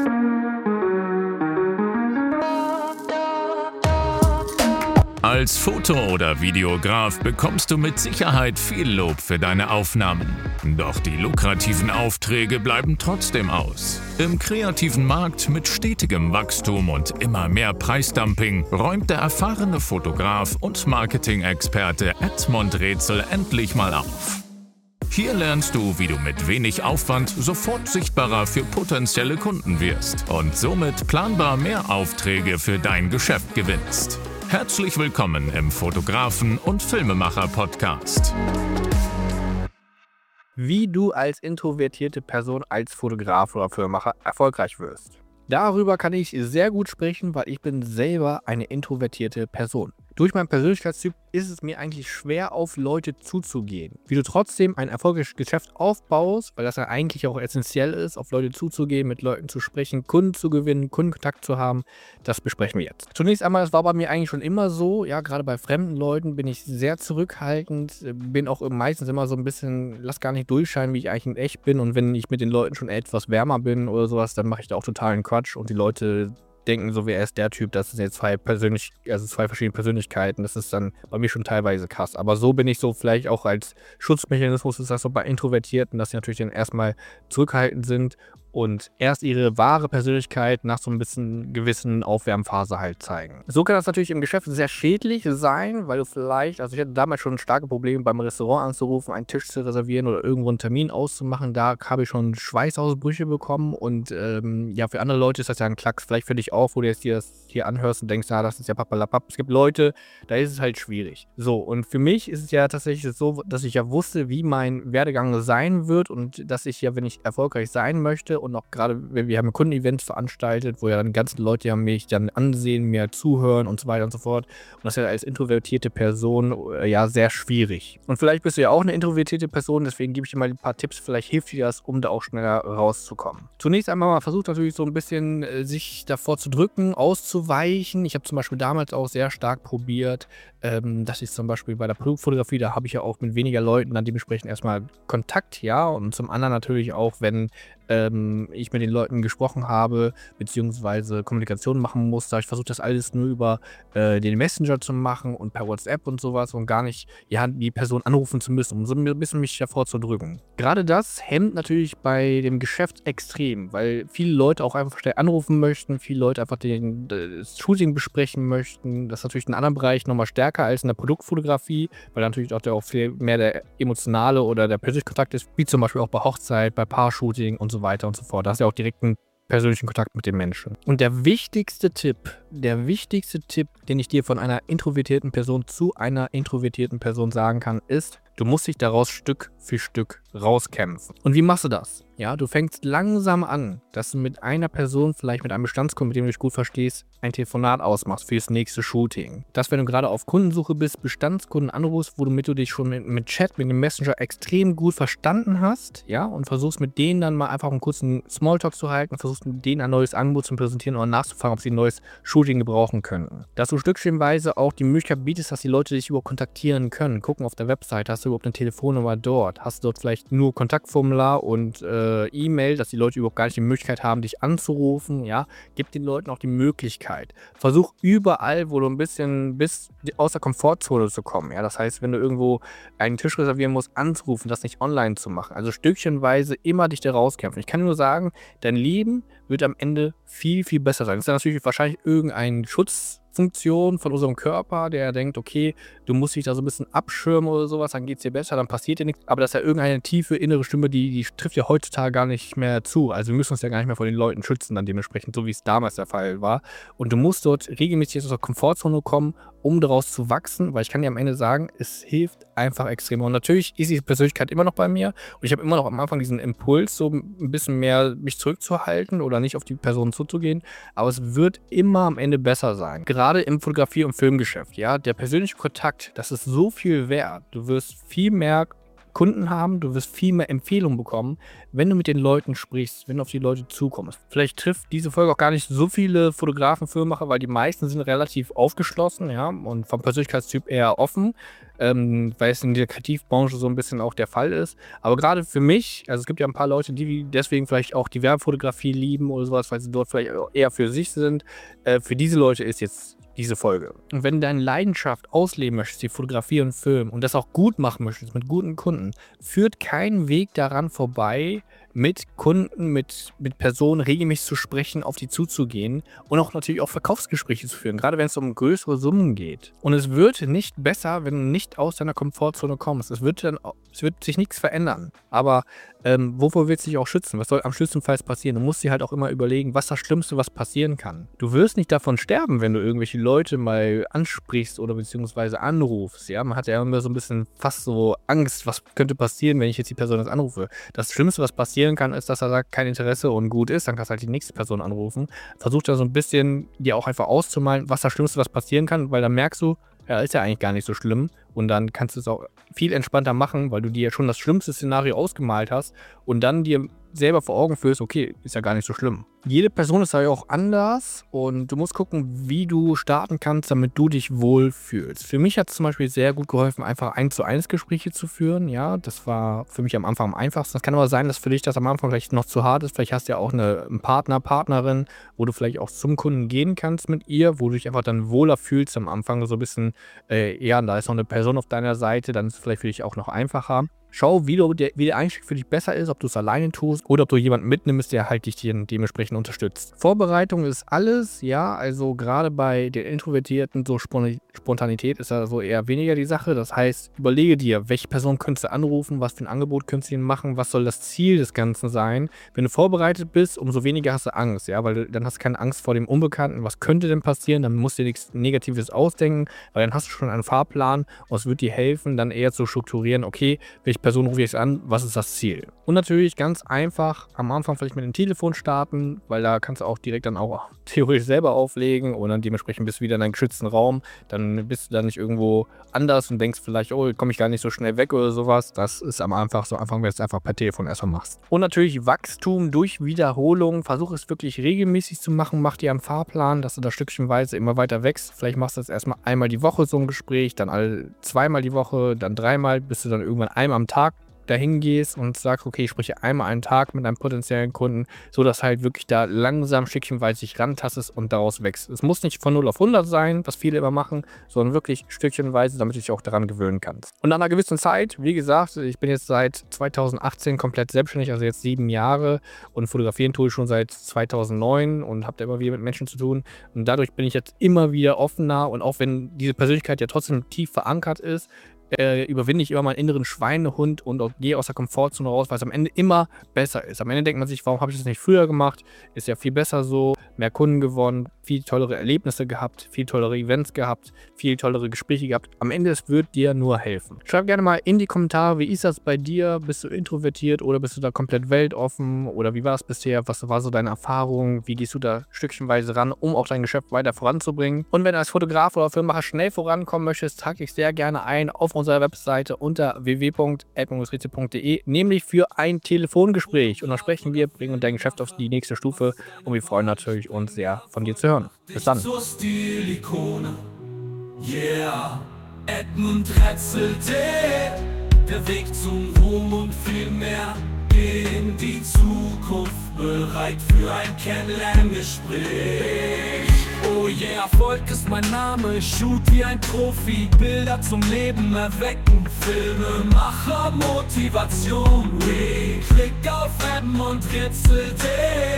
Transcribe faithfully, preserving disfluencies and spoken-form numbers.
Als Foto- oder Videograf bekommst du mit Sicherheit viel Lob für deine Aufnahmen. Doch die lukrativen Aufträge bleiben trotzdem aus. Im kreativen Markt mit stetigem Wachstum und immer mehr Preisdumping räumt der erfahrene Fotograf und Marketing-Experte Edmund Rätsel endlich mal auf. Hier lernst du, wie du mit wenig Aufwand sofort sichtbarer für potenzielle Kunden wirst und somit planbar mehr Aufträge für dein Geschäft gewinnst. Herzlich willkommen im Fotografen- und Filmemacher-Podcast. Wie du als introvertierte Person als Fotograf oder Filmemacher erfolgreich wirst. Darüber kann ich sehr gut sprechen, weil ich bin selber eine introvertierte Person. Durch meinen Persönlichkeitstyp ist es mir eigentlich schwer, auf Leute zuzugehen. Wie du trotzdem ein erfolgreiches Geschäft aufbaust, weil das ja eigentlich auch essentiell ist, auf Leute zuzugehen, mit Leuten zu sprechen, Kunden zu gewinnen, Kundenkontakt zu haben, das besprechen wir jetzt. Zunächst einmal, das war bei mir eigentlich schon immer so, ja, gerade bei fremden Leuten bin ich sehr zurückhaltend, bin auch meistens immer so ein bisschen, lass gar nicht durchscheinen, wie ich eigentlich in echt bin, und wenn ich mit den Leuten schon etwas wärmer bin oder sowas, dann mache ich da auch totalen Quatsch und die Leute denken so, wie er ist der Typ, das sind jetzt zwei persönlich, also zwei verschiedene Persönlichkeiten, das ist dann bei mir schon teilweise krass. Aber so bin ich so vielleicht auch als Schutzmechanismus, ist das so bei Introvertierten, dass sie natürlich dann erstmal zurückhaltend sind und erst ihre wahre Persönlichkeit nach so ein bisschen gewissen Aufwärmphase halt zeigen. So kann das natürlich im Geschäft sehr schädlich sein, weil du vielleicht, also ich hatte damals schon starke Probleme beim Restaurant anzurufen, einen Tisch zu reservieren oder irgendwo einen Termin auszumachen. Da habe ich schon Schweißausbrüche bekommen und ähm, ja, für andere Leute ist das ja ein Klacks, vielleicht für dich auch, wo du jetzt hier das hier anhörst und denkst, na, das ist ja papalapap. Es gibt Leute, da ist es halt schwierig. So, und für mich ist es ja tatsächlich so, dass ich ja wusste, wie mein Werdegang sein wird und dass ich ja, wenn ich erfolgreich sein möchte, und auch gerade, wir haben Kundenevents veranstaltet, wo ja dann ganze Leute ja mich dann ansehen, mir zuhören und so weiter und so fort. Und das ist ja als introvertierte Person äh, ja sehr schwierig. Und vielleicht bist du ja auch eine introvertierte Person, deswegen gebe ich dir mal ein paar Tipps, vielleicht hilft dir das, um da auch schneller rauszukommen. Zunächst einmal, man versucht natürlich so ein bisschen äh, sich davor zu drücken, auszuweichen. Ich habe zum Beispiel damals auch sehr stark probiert, ähm, dass ich zum Beispiel bei der Produktfotografie, da habe ich ja auch mit weniger Leuten dann dementsprechend erstmal Kontakt, ja, und zum anderen natürlich auch, wenn ähm, ich mit den Leuten gesprochen habe, beziehungsweise Kommunikation machen musste, habe ich versucht, das alles nur über äh, den Messenger zu machen und per WhatsApp und sowas und gar nicht, ja, die Person anrufen zu müssen, um so ein bisschen mich davor zu drücken. Gerade das hemmt natürlich bei dem Geschäft extrem, weil viele Leute auch einfach schnell anrufen möchten, viele Leute einfach den, das Shooting besprechen möchten. Das ist natürlich in einem anderen Bereich nochmal stärker als in der Produktfotografie, weil natürlich auch, der auch viel mehr der emotionale oder der persönliche Kontakt ist, wie zum Beispiel auch bei Hochzeit, bei Paar-Shooting und so weiter und so fort. Da hast du ja auch direkt einen persönlichen Kontakt mit den Menschen. Und der wichtigste Tipp, der wichtigste Tipp, den ich dir von einer introvertierten Person zu einer introvertierten Person sagen kann, ist, du musst dich daraus Stück für Stück rauskämpfen. Und wie machst du das? Ja, du fängst langsam an, dass du mit einer Person, vielleicht mit einem Bestandskunden, mit dem du dich gut verstehst, ein Telefonat ausmachst für das nächste Shooting. Dass, wenn du gerade auf Kundensuche bist, Bestandskunden anrufst, womit du dich schon mit, mit Chat, mit dem Messenger extrem gut verstanden hast, ja, und versuchst mit denen dann mal einfach einen kurzen Smalltalk zu halten, versuchst mit denen ein neues Angebot zu präsentieren oder nachzufragen, ob sie ein neues Shooting gebrauchen könnten. Dass du stückchenweise auch die Möglichkeit bietest, dass die Leute dich überhaupt kontaktieren können. Gucken auf der Website, hast du überhaupt eine Telefonnummer dort? Hast du dort vielleicht nur Kontaktformular und äh, E-Mail, dass die Leute überhaupt gar nicht die Möglichkeit haben, dich anzurufen, ja? Gib den Leuten auch die Möglichkeit. Versuch überall, wo du ein bisschen bist, aus der Komfortzone zu kommen, ja? Das heißt, wenn du irgendwo einen Tisch reservieren musst, anzurufen, das nicht online zu machen. Also stückchenweise immer dich da rauskämpfen. Ich kann nur sagen, dein Leben wird am Ende viel, viel besser sein. Das ist ja natürlich wahrscheinlich irgendein Schutzfunktion von unserem Körper, der denkt, okay, du musst dich da so ein bisschen abschirmen oder sowas, dann geht es dir besser, dann passiert dir nichts. Aber das ist ja irgendeine tiefe innere Stimme, die, die trifft ja heutzutage gar nicht mehr zu. Also wir müssen uns ja gar nicht mehr vor den Leuten schützen, dann dementsprechend, so wie es damals der Fall war. Und du musst dort regelmäßig aus der Komfortzone kommen, um daraus zu wachsen, weil ich kann dir am Ende sagen, es hilft einfach extrem. Und natürlich ist die Persönlichkeit immer noch bei mir und ich habe immer noch am Anfang diesen Impuls, so ein bisschen mehr mich zurückzuhalten oder nicht auf die Person zuzugehen, aber es wird immer am Ende besser sein. Gerade im Fotografie- und Filmgeschäft, ja, der persönliche Kontakt, das ist so viel wert. Du wirst viel mehr Kunden haben, du wirst viel mehr Empfehlungen bekommen, wenn du mit den Leuten sprichst, wenn du auf die Leute zukommst. Vielleicht trifft diese Folge auch gar nicht so viele Fotografen, Filmemacher, weil die meisten sind relativ aufgeschlossen, ja, und vom Persönlichkeitstyp eher offen, ähm, weil es in der Kreativbranche so ein bisschen auch der Fall ist. Aber gerade für mich, also es gibt ja ein paar Leute, die deswegen vielleicht auch die Werbefotografie lieben oder sowas, weil sie dort vielleicht auch eher für sich sind. Äh, für diese Leute ist jetzt diese Folge. Und wenn du deine Leidenschaft ausleben möchtest, die Fotografie und Film, und das auch gut machen möchtest mit guten Kunden, führt kein Weg daran vorbei, mit Kunden, mit, mit Personen regelmäßig zu sprechen, auf die zuzugehen und auch natürlich auch Verkaufsgespräche zu führen, gerade wenn es um größere Summen geht. Und es wird nicht besser, wenn du nicht aus deiner Komfortzone kommst. Es wird, dann, es wird sich nichts verändern. Aber ähm, wovor willst du dich auch schützen? Was soll am schlimmstenfalls passieren? Du musst dir halt auch immer überlegen, was das Schlimmste, was passieren kann. Du wirst nicht davon sterben, wenn du irgendwelche Leute mal ansprichst oder beziehungsweise anrufst. Ja? Man hat ja immer so ein bisschen fast so Angst, was könnte passieren, wenn ich jetzt die Person jetzt anrufe. Das Schlimmste, was passieren kann, ist, dass er sagt, kein Interesse und gut ist. Dann kannst du halt die nächste Person anrufen. Versuch da so ein bisschen dir auch einfach auszumalen, was das Schlimmste, was passieren kann, weil dann merkst du, ja, ist ja eigentlich gar nicht so schlimm. Und dann kannst du es auch viel entspannter machen, weil du dir ja schon das schlimmste Szenario ausgemalt hast und dann dir selber vor Augen führst, okay, ist ja gar nicht so schlimm. Jede Person ist ja auch anders und du musst gucken, wie du starten kannst, damit du dich wohlfühlst. Für mich hat es zum Beispiel sehr gut geholfen, einfach eins zu eins Gespräche zu führen. Ja, das war für mich am Anfang am einfachsten. Es kann aber sein, dass für dich das am Anfang vielleicht noch zu hart ist. Vielleicht hast du ja auch eine, einen Partner, Partnerin, wo du vielleicht auch zum Kunden gehen kannst mit ihr, wo du dich einfach dann wohler fühlst am Anfang. So ein bisschen, äh, ja, da ist noch eine Person auf deiner Seite, dann ist es vielleicht für dich auch noch einfacher. Schau, wie, du, der, wie der Einstieg für dich besser ist, ob du es alleine tust oder ob du jemanden mitnimmst, der halt dich dementsprechend unterstützt. Vorbereitung ist alles, ja, also gerade bei den Introvertierten, so Spontanität ist ja so eher weniger die Sache. Das heißt, überlege dir, welche Person könntest du anrufen, was für ein Angebot könntest du ihnen machen, was soll das Ziel des Ganzen sein. Wenn du vorbereitet bist, umso weniger hast du Angst, ja, weil du, dann hast du keine Angst vor dem Unbekannten, was könnte denn passieren, dann musst du dir nichts Negatives ausdenken, weil dann hast du schon einen Fahrplan und es wird dir helfen, dann eher zu strukturieren, okay, welche Person rufe ich jetzt an, was ist das Ziel? Und natürlich ganz einfach am Anfang vielleicht mit dem Telefon starten, weil da kannst du auch direkt dann auch theoretisch selber auflegen und dann dementsprechend bist du wieder in einem geschützten Raum, dann bist du da nicht irgendwo anders und denkst vielleicht, oh, komme ich gar nicht so schnell weg oder sowas. Das ist am Anfang so einfach, wenn du es einfach per Telefon erstmal machst. Und natürlich Wachstum durch Wiederholung, versuch es wirklich regelmäßig zu machen, mach dir einen Fahrplan, dass du da stückchenweise immer weiter wächst. Vielleicht machst du das erstmal einmal die Woche so ein Gespräch, dann all zweimal die Woche, dann dreimal, bis du dann irgendwann einmal am Tag dahin gehst und sagst, okay, ich spreche einmal einen Tag mit einem potenziellen Kunden, so dass halt wirklich da langsam stückchenweise sich rantastest und daraus wächst. Es muss nicht von null auf hundert sein, was viele immer machen, sondern wirklich stückchenweise, damit du dich auch daran gewöhnen kannst. Und nach einer gewissen Zeit, wie gesagt, ich bin jetzt seit zweitausendachtzehn komplett selbstständig, also jetzt sieben Jahre und fotografieren tue ich schon seit zweitausendneun und habe da immer wieder mit Menschen zu tun und dadurch bin ich jetzt immer wieder offener und auch wenn diese Persönlichkeit ja trotzdem tief verankert ist, Äh, überwinde ich immer meinen inneren Schweinehund und auch gehe aus der Komfortzone raus, weil es am Ende immer besser ist. Am Ende denkt man sich, warum habe ich das nicht früher gemacht? Ist ja viel besser so, mehr Kunden gewonnen, viel tollere Erlebnisse gehabt, viel tollere Events gehabt, viel tollere Gespräche gehabt. Am Ende, es wird dir nur helfen. Schreib gerne mal in die Kommentare, wie ist das bei dir? Bist du introvertiert oder bist du da komplett weltoffen? Oder wie war es bisher? Was war so deine Erfahrung? Wie gehst du da stückchenweise ran, um auch dein Geschäft weiter voranzubringen? Und wenn du als Fotograf oder Filmemacher schnell vorankommen möchtest, trage ich sehr gerne ein auf unserer Webseite unter w w w punkt elb rätsel punkt d e, nämlich für ein Telefongespräch. Und dann sprechen wir, bringen dein Geschäft auf die nächste Stufe und wir freuen natürlich uns sehr, von dir zu hören. Bis dann. Zur Stilikone, yeah, Edmund Rätsel, der Weg zum Ruhm und viel mehr in die Zukunft, bereit für ein Kennenlerngespräch. Oh yeah, Erfolg ist mein Name, ich shoot wie ein Profi, Bilder zum Leben erwecken, Filmemacher, Motivation, we klick auf Edmund Rätsel.